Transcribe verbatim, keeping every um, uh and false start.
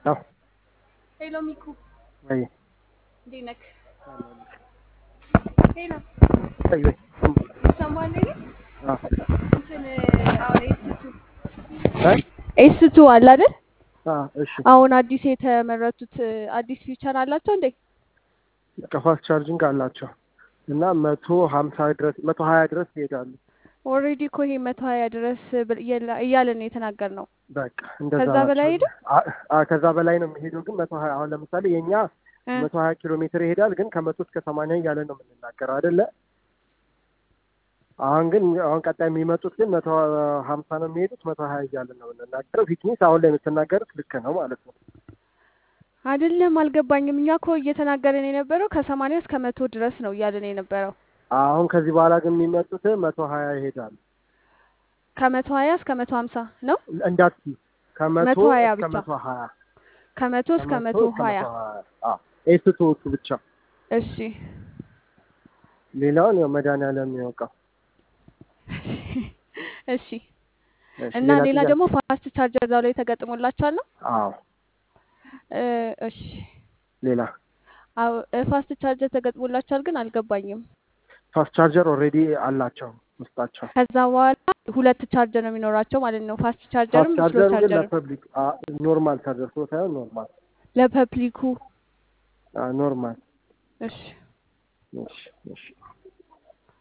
አዎ ሄሎ ሚኩ ወይ እንዴት ነህ? አለሁልሽ። ሄሎ ወይ ወይ ይሰማል አይደል? አዎ እንትን አሁን ኤስቱ አይ ኤስቱ አለ አይደል? አዎ እሺ አሁን አዲስ የተመረቱት አዲስ ፊውቸር አላቸው እንዴ? በቃ ፋስት ቻርጂንግ አላቸው እና መቶ ሀምሳ ድረስ መቶ ሀያ ድረስ ይሄዳሉ። ኦልሬዲ እኮ ይሄ መቶ ሀያ ድረስ እያለን ነው የተናገርነው። በቃ እንደዛ ከዛ በላይ ናቸው። ሄደ? አ ከዛ በላይ ነው የሚሄደው ግን መቶ ሀያ አሁን ለምሳሌ የኛ መቶ ሀያ ኪሎ ሜትር ይሄዳል ግን ከመቶ እስከ ሰማንያ እያለ ነው የምንናገረው አይደለ? አሁን ግን አሁን ቀጣይ የሚመጡት ግን መቶ ሀምሳ ነው የሚሄዱት መቶ ሀያ እያለ ነው የምንናገረው። ፊትኒስ አሁን ላይ የምትናገሩት ልክ ነው ማለት ነው። አይደለም አልገባኝም። እኛ እኮ እየተናገርን የነበረው ከሰማንያ እስከ መቶ ድረስ ነው እያለን የነበረው። አሁን ከዚህ በኋላ ግን የሚመጡት መቶ ሀያ ይሄዳሉ። ከመቶ ሀያ እስከ መቶ ሀምሳ ነው እንዳትዪ ከመቶ መቶ ሀያ እስከ ብቻ መቶ ሀያ ከመቶ እስከ መቶ ሀያ አዎ ኤስቶቹ ብቻ። እሺ ሌላውን ያው መድኃኒዓለም ያውቃል። እሺ እና ሌላ ደግሞ ፋስት ቻርጀር እዛው ላይ ተገጥሞላችኋል ነው? አዎ እሺ ሌላ አዎ ፋስት ቻርጀር ተገጥሞላችኋል ግን አልገባኝም። ፋስት ቻርጀር ኦልሬዲ አላቸው ውስጣቸው። ከዛ በኋላ ሁለት ቻርጀር ነው የሚኖራቸው ማለት ነው። ፋስት ቻርጀርም ስሎ ቻርጀር ለፐብሊክ ኖርማል ቻርጀር ስሎ ሳይሆን ኖርማል ለፐብሊኩ ኖርማል። እሺ እሺ እሺ